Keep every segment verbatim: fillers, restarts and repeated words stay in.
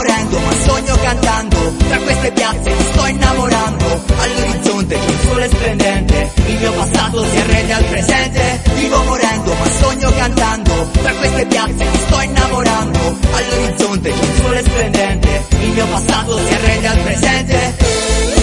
morendo ma sogno cantando, tra queste piazze mi sto innamorando. All'orizzonte c'è un sole splendente, il mio passato si arrende al presente. Vivo morendo ma sogno cantando, tra queste piazze mi sto innamorando. All'orizzonte c'è un sole splendente, il mio passato si arrende al presente.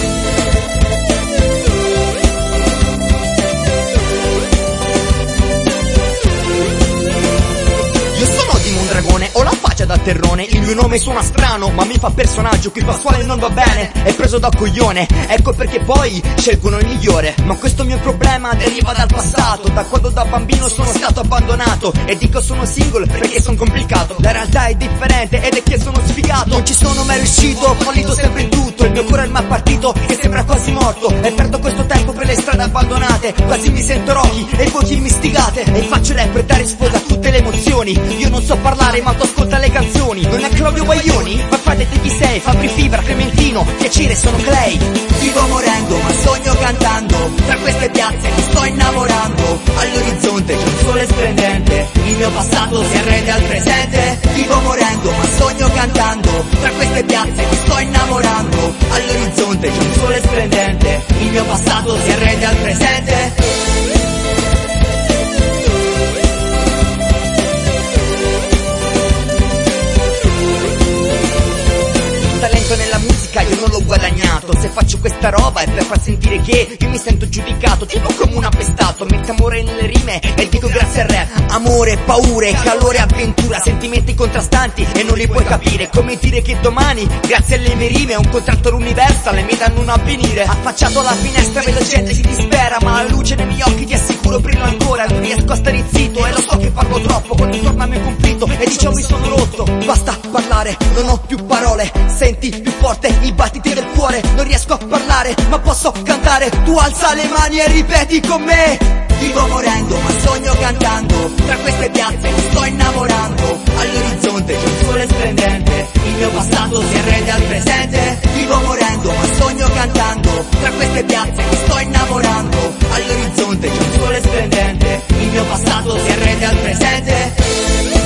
Ho la faccia da terrone, il mio nome suona strano ma mi fa personaggio, qui Pasquale non va bene, è preso da coglione. Ecco perché poi scelgono il migliore. Ma questo mio problema deriva dal passato, da quando da bambino sono stato abbandonato. E dico sono single perché sono complicato, la realtà è differente ed è che sono sfigato. Non ci sono mai riuscito, fallito sempre in tutto. Il mio cuore è il malpartito che sembra quasi morto, e perdo questo tempo per le strade abbandonate. Quasi mi sento Rocky e voi chi mi stigate. E faccio rap per dare sfogo a tutte le emozioni. Io non so parlare ma tu ascolta le canzoni. Non è Claudio Baglioni? Ma frate te chi sei? Fabri Fibra, Clementino, piacere sono Clay. Vivo morendo ma sogno cantando, tra queste piazze mi sto innamorando. All'orizzonte c'è un sole splendente, il mio passato si arrende al presente. Vivo morendo ma sogno cantando, tra queste piazze mi sto innamorando. All'orizzonte c'è un sole splendente, il mio passato si arrende al presente. Nella musica io non l'ho guadagnato, se faccio questa roba è per far sentire che io mi sento giudicato, tipo come un appestato. Metto amore nelle rime e dico grazie al rap. Amore, paure, calore, avventura, sentimenti contrastanti e non li puoi capire. Come dire che domani, grazie alle mie rime, un contratto all'Universal e mi danno un avvenire. Affacciato alla finestra vedo gente si dispera, ma la luce nei miei occhi ti assicuro brillo ancora. Non riesco a stare zitto e lo so che parlo troppo, quando torno al mio conflitto e dicevo mi sono rotto. Basta parlare, non ho più parole, senti più forte i battiti del cuore. Non riesco a parlare ma posso cantare, tu alza le mani e ripeti con me. Vivo morendo ma sogno cantando, tra queste piazze mi sto innamorando. All'orizzonte c'è un sole splendente, il mio passato si arrende al presente. Vivo morendo ma sogno cantando, tra queste piazze mi sto innamorando. All'orizzonte c'è un sole splendente, il mio passato si arrende al presente.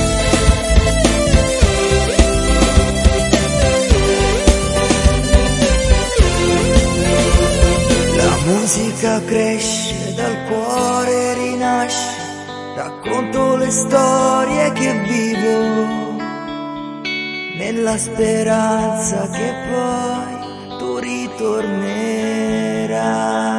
La musica cresce, dal cuore rinasce, racconto le storie che vivo, nella speranza che poi tu ritornerai.